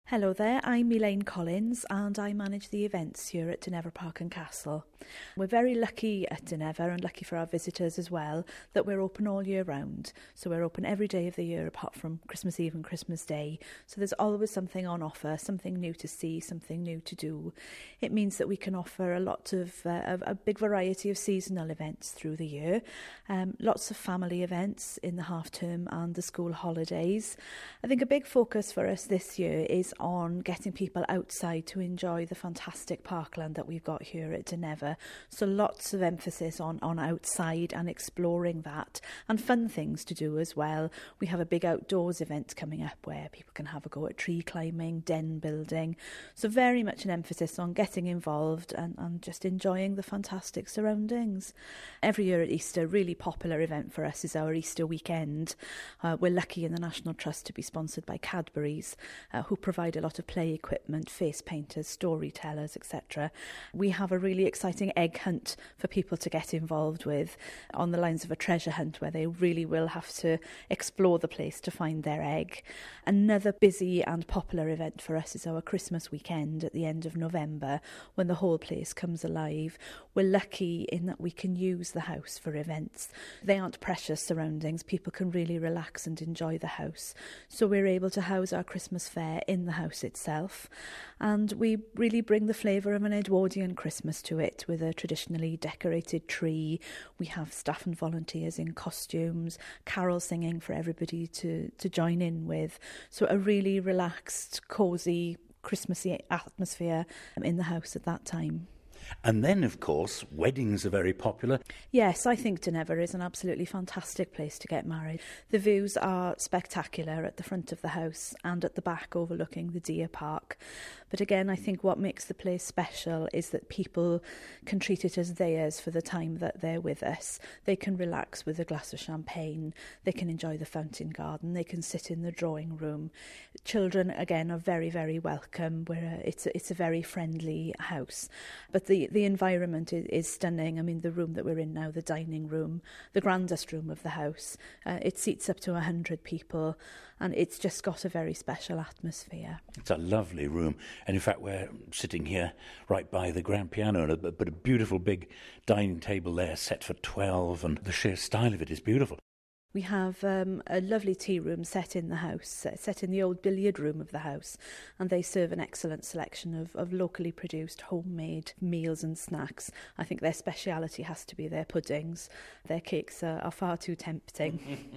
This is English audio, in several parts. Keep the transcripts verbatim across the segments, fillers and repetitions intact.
Hello there, I'm Elaine Collins and I manage the events here at Dynevor Park and Castle. We're very lucky at Dynevor and lucky for our visitors as well that we're open all year round. So we're open every day of the year apart from Christmas Eve and Christmas Day. So there's always something on offer, something new to see, something new to do. It means that we can offer a lot of, uh, a big variety of seasonal events through the year. Um, lots of family events in the half term and the school holidays. I think a big focus for us this year is on getting people outside to enjoy the fantastic parkland that we've got here at Dynevor. So lots of emphasis on, on outside and exploring that, and fun things to do as well. We have a big outdoors event coming up where people can have a go at tree climbing, den building. So very much an emphasis on getting involved and, and just enjoying the fantastic surroundings. Every year at Easter, a really popular event for us is our Easter weekend. Uh, we're lucky in the National Trust to be sponsored by Cadbury's, uh, who provide a lot of play equipment, face painters, storytellers, et cetera. We have a really exciting egg hunt for people to get involved with on the lines of a treasure hunt where they really will have to explore the place to find their egg. Another busy and popular event for us is our Christmas weekend at the end of November when the whole place comes alive. We're lucky in that we can use the house for events. They aren't precious surroundings. People can really relax and enjoy the house. So we're able to house our Christmas fair in the house itself, and we really bring the flavour of an Edwardian Christmas to it with a traditionally decorated tree. We have staff and volunteers in costumes, carol singing for everybody to, to join in with. So a really relaxed, cosy, Christmassy atmosphere in the house at that time. And then, of course, weddings are very popular. Yes, I think Dynevor is an absolutely fantastic place to get married. The views are spectacular at the front of the house and at the back overlooking the Deer Park. But again, I think what makes the place special is that people can treat it as theirs for the time that they're with us. They can relax with a glass of champagne. They can enjoy the fountain garden. They can sit in the drawing room. Children, again, are very, very welcome. We're a, it's, a, it's a very friendly house. But the The, the environment is, is stunning. I mean, the room that we're in now, the dining room, the grandest room of the house, uh, it seats up to one hundred people, and it's just got a very special atmosphere. It's a lovely room. And in fact, we're sitting here right by the grand piano, but, but a beautiful big dining table there set for twelve, and the sheer style of it is beautiful. We have um, a lovely tea room set in the house, set in the old billiard room of the house, and they serve an excellent selection of, of locally produced homemade meals and snacks. I think their speciality has to be their puddings. Their cakes are, are far too tempting.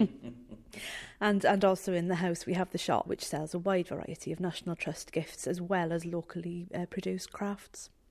and and also in the house we have the shop, which sells a wide variety of National Trust gifts as well as locally uh, produced crafts.